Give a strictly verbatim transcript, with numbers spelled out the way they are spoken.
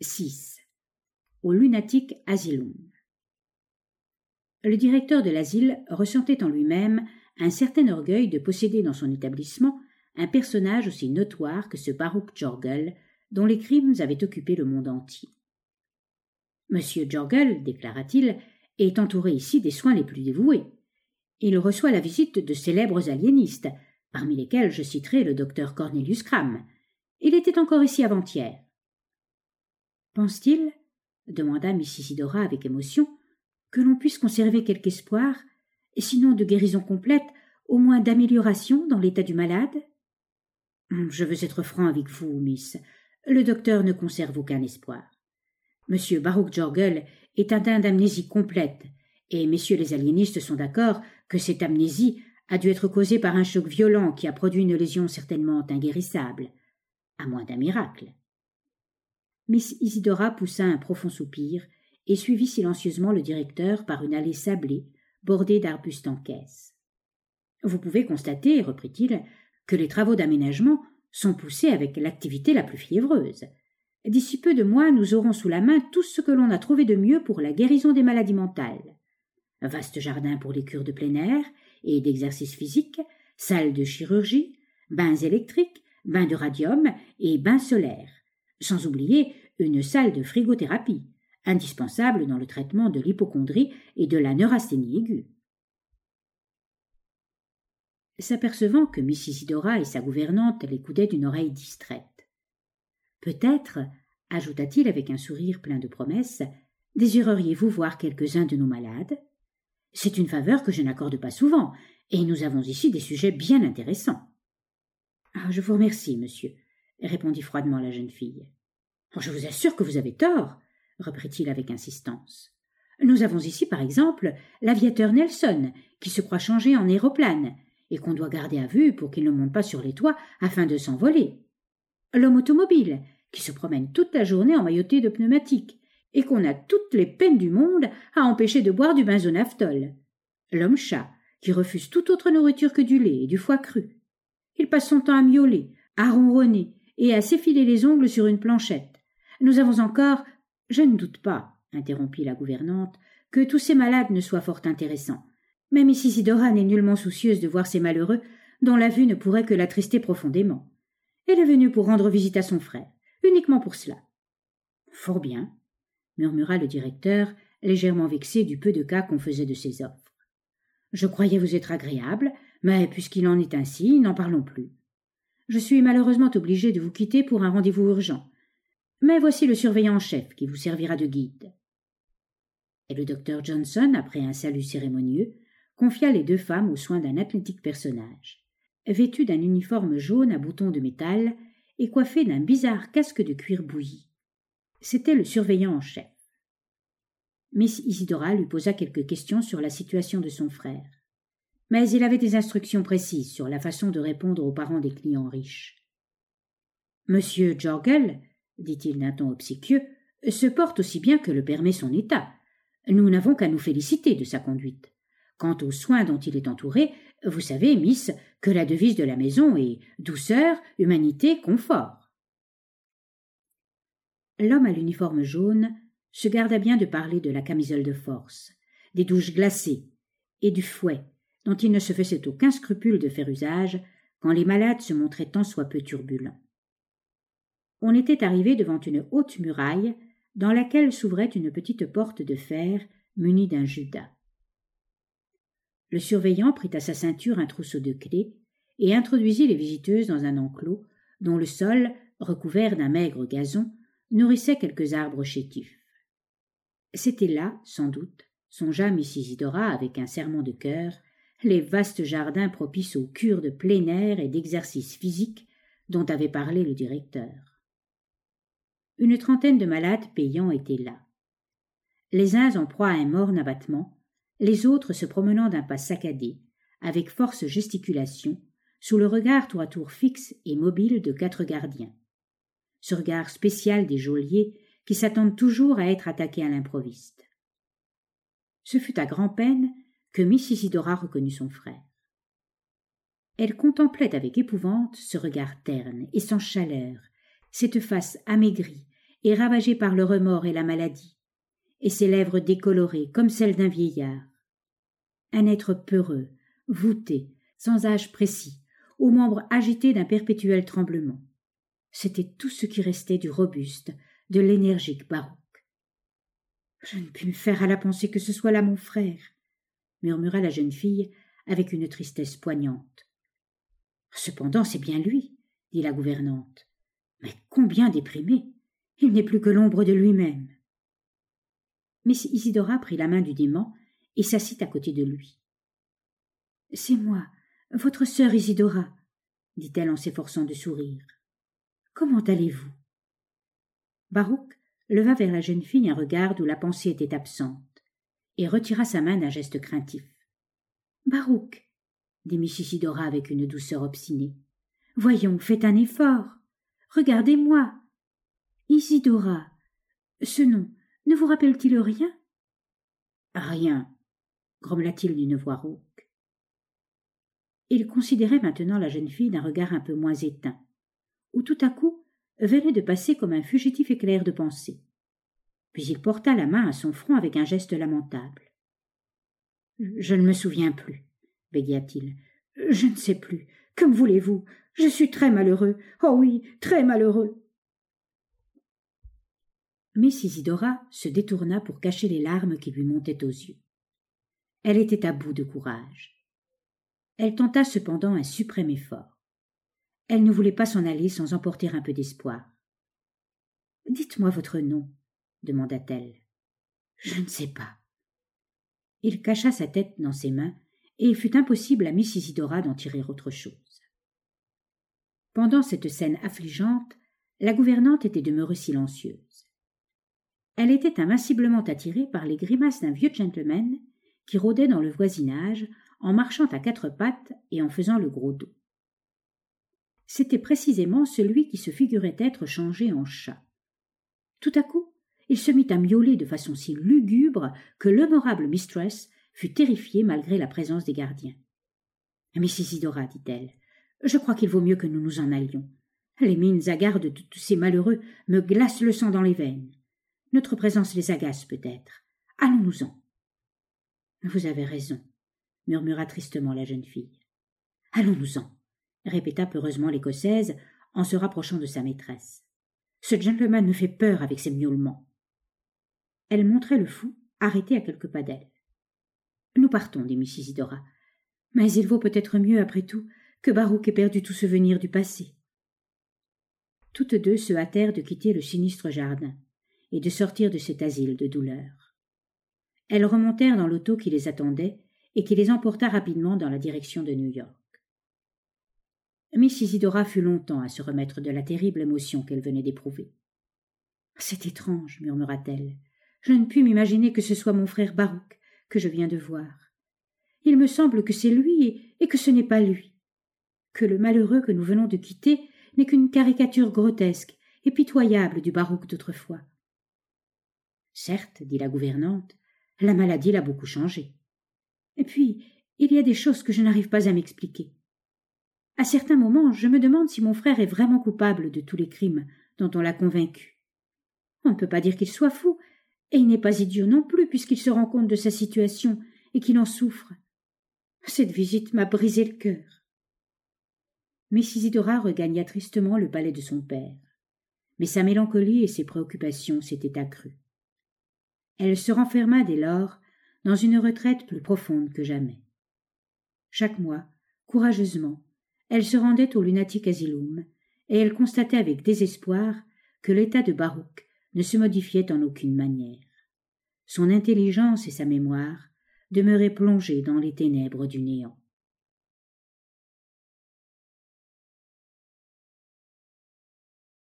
six. Au Lunatic Asylum. Le directeur de l'asile ressentait en lui-même un certain orgueil de posséder dans son établissement un personnage aussi notoire que ce Baruch Jorgel, dont les crimes avaient occupé le monde entier. Monsieur Jorgel, déclara-t-il, est entouré ici des soins les plus dévoués. Il reçoit la visite de célèbres aliénistes, parmi lesquels je citerai le docteur Cornelius Cram. Il était encore ici avant-hier. Pense-t-il, demanda Miss Isidora avec émotion, que l'on puisse conserver quelque espoir, sinon de guérison complète, au moins d'amélioration dans l'état du malade? Je veux être franc avec vous, Miss. Le docteur ne conserve aucun espoir. Monsieur Baruch Jorgel est atteint d'amnésie complète, et messieurs les aliénistes sont d'accord que cette amnésie a dû être causée par un choc violent qui a produit une lésion certainement inguérissable, à moins d'un miracle. Miss Isidora poussa un profond soupir et suivit silencieusement le directeur par une allée sablée, bordée d'arbustes en caisse. « Vous pouvez constater, reprit-il, que les travaux d'aménagement sont poussés avec l'activité la plus fiévreuse. D'ici peu de mois, nous aurons sous la main tout ce que l'on a trouvé de mieux pour la guérison des maladies mentales. Vaste jardin pour les cures de plein air et d'exercice physique, salle de chirurgie, bains électriques, bains de radium et bains solaires, sans oublier une salle de frigothérapie, indispensable dans le traitement de l'hypocondrie et de la neurasthénie aiguë. » S'apercevant que Miss Isidora et sa gouvernante l'écoutaient d'une oreille distraite. « Peut-être, ajouta-t-il avec un sourire plein de promesses, désireriez-vous voir quelques-uns de nos malades? C'est une faveur que je n'accorde pas souvent, et nous avons ici des sujets bien intéressants. »« Je vous remercie, monsieur, » répondit froidement la jeune fille. « Je vous assure que vous avez tort, » reprit-il avec insistance. « Nous avons ici, par exemple, l'aviateur Nelson, qui se croit changé en aéroplane, et qu'on doit garder à vue pour qu'il ne monte pas sur les toits afin de s'envoler. L'homme automobile, qui se promène toute la journée emmailloté de pneumatiques, et qu'on a toutes les peines du monde à empêcher de boire du benzonaftol. L'homme chat, qui refuse toute autre nourriture que du lait et du foie cru. Il passe son temps à miauler, à ronronner et à s'effiler les ongles sur une planchette. Nous avons encore... Je ne doute pas, interrompit la gouvernante, que tous ces malades ne soient fort intéressants. Mais Miss Isidora n'est nullement soucieuse de voir ces malheureux dont la vue ne pourrait que l'attrister profondément. Elle est venue pour rendre visite à son frère, uniquement pour cela. « Fort bien, » murmura le directeur, légèrement vexé du peu de cas qu'on faisait de ses offres. « Je croyais vous être agréable, mais puisqu'il en est ainsi, n'en parlons plus. Je suis malheureusement obligé de vous quitter pour un rendez-vous urgent, mais voici le surveillant en chef qui vous servira de guide. » Et le docteur Johnson, après un salut cérémonieux, confia les deux femmes aux soins d'un athlétique personnage, vêtu d'un uniforme jaune à boutons de métal et coiffé d'un bizarre casque de cuir bouilli. C'était le surveillant en chef. Miss Isidora lui posa quelques questions sur la situation de son frère, mais il avait des instructions précises sur la façon de répondre aux parents des clients riches. « Monsieur Jorgel, dit-il d'un ton obséquieux, se porte aussi bien que le permet son état. Nous n'avons qu'à nous féliciter de sa conduite. Quant aux soins dont il est entouré, vous savez, Miss, que la devise de la maison est douceur, humanité, confort. » L'homme à l'uniforme jaune se garda bien de parler de la camisole de force, des douches glacées et du fouet, dont il ne se faisait aucun scrupule de faire usage quand les malades se montraient tant soit peu turbulents. On était arrivé devant une haute muraille dans laquelle s'ouvrait une petite porte de fer munie d'un judas. Le surveillant prit à sa ceinture un trousseau de clés et introduisit les visiteuses dans un enclos dont le sol, recouvert d'un maigre gazon, nourrissait quelques arbres chétifs. C'était là, sans doute, songea Miss Isidora avec un serrement de cœur, les vastes jardins propices aux cures de plein air et d'exercice physique dont avait parlé le directeur. Une trentaine de malades payants étaient là. Les uns en proie à un morne abattement, les autres se promenant d'un pas saccadé, avec force gesticulation, sous le regard tour à tour fixe et mobile de quatre gardiens. Ce regard spécial des geôliers qui s'attendent toujours à être attaqués à l'improviste. Ce fut à grand-peine que Miss Isidora reconnut son frère. Elle contemplait avec épouvante ce regard terne et sans chaleur, cette face amaigrie et ravagé par le remords et la maladie, et ses lèvres décolorées comme celles d'un vieillard. Un être peureux, voûté, sans âge précis, aux membres agités d'un perpétuel tremblement. C'était tout ce qui restait du robuste, de l'énergique Baruch. « Je ne puis me faire à la pensée que ce soit là mon frère, » murmura la jeune fille avec une tristesse poignante. « Cependant, c'est bien lui, » dit la gouvernante. « Mais combien déprimé! Il n'est plus que l'ombre de lui-même. » Miss Isidora prit la main du démon et s'assit à côté de lui. « C'est moi, votre sœur Isidora, » dit-elle en s'efforçant de sourire. « Comment allez-vous » Baruch leva vers la jeune fille un regard où la pensée était absente, et retira sa main d'un geste craintif. « Baruch, » dit Miss Isidora avec une douceur obstinée, « voyons, faites un effort. Regardez-moi. Isidora, ce nom ne vous rappelle-t-il rien ?»« Rien, » grommela-t-il d'une voix rauque. Il considérait maintenant la jeune fille d'un regard un peu moins éteint, où tout à coup venait de passer comme un fugitif éclair de pensée. Puis il porta la main à son front avec un geste lamentable. « Je ne me souviens plus, » bégaya-t-il. « Je ne sais plus. Que me voulez-vous? Je suis très malheureux. Oh oui, très malheureux. » Miss Isidora se détourna pour cacher les larmes qui lui montaient aux yeux. Elle était à bout de courage. Elle tenta cependant un suprême effort. Elle ne voulait pas s'en aller sans emporter un peu d'espoir. « Dites-moi votre nom, » demanda-t-elle. « Je ne sais pas. » Il cacha sa tête dans ses mains, et il fut impossible à Miss Isidora d'en tirer autre chose. Pendant cette scène affligeante, la gouvernante était demeurée silencieuse. Elle était invinciblement attirée par les grimaces d'un vieux gentleman qui rôdait dans le voisinage en marchant à quatre pattes et en faisant le gros dos. C'était précisément celui qui se figurait être changé en chat. Tout à coup, il se mit à miauler de façon si lugubre que l'honorable mistress fut terrifiée malgré la présence des gardiens. « Miss Isidora, dit-elle, je crois qu'il vaut mieux que nous nous en allions. Les mines hagardes de tous ces malheureux me glacent le sang dans les veines. Notre présence les agace peut-être. Allons-nous-en. »« Vous avez raison, » murmura tristement la jeune fille. « Allons-nous-en, » répéta peureusement l'Écossaise en se rapprochant de sa maîtresse. « Ce gentleman me fait peur avec ses miaulements. » Elle montrait le fou, arrêté à quelques pas d'elle. « Nous partons, dit Miss Isidora. Mais il vaut peut-être mieux, après tout, que Baruch ait perdu tout souvenir du passé. » Toutes deux se hâtèrent de quitter le sinistre jardin et de sortir de cet asile de douleur. Elles remontèrent dans l'auto qui les attendait et qui les emporta rapidement dans la direction de New York. Miss Isidora fut longtemps à se remettre de la terrible émotion qu'elle venait d'éprouver. « C'est étrange, » murmura-t-elle. « Je ne puis m'imaginer que ce soit mon frère Baruch que je viens de voir. Il me semble que c'est lui et, et que ce n'est pas lui. Que le malheureux que nous venons de quitter n'est qu'une caricature grotesque et pitoyable du Baruch d'autrefois. » « Certes, dit la gouvernante, la maladie l'a beaucoup changé. Et puis, il y a des choses que je n'arrive pas à m'expliquer. À certains moments, je me demande si mon frère est vraiment coupable de tous les crimes dont on l'a convaincu. On ne peut pas dire qu'il soit fou, et il n'est pas idiot non plus puisqu'il se rend compte de sa situation et qu'il en souffre. Cette visite m'a brisé le cœur. » Miss Isidora regagna tristement le palais de son père, mais sa mélancolie et ses préoccupations s'étaient accrues. Elle se renferma dès lors dans une retraite plus profonde que jamais. Chaque mois, courageusement, elle se rendait au lunatic asylum et elle constatait avec désespoir que l'état de Baruch ne se modifiait en aucune manière. Son intelligence et sa mémoire demeuraient plongées dans les ténèbres du néant.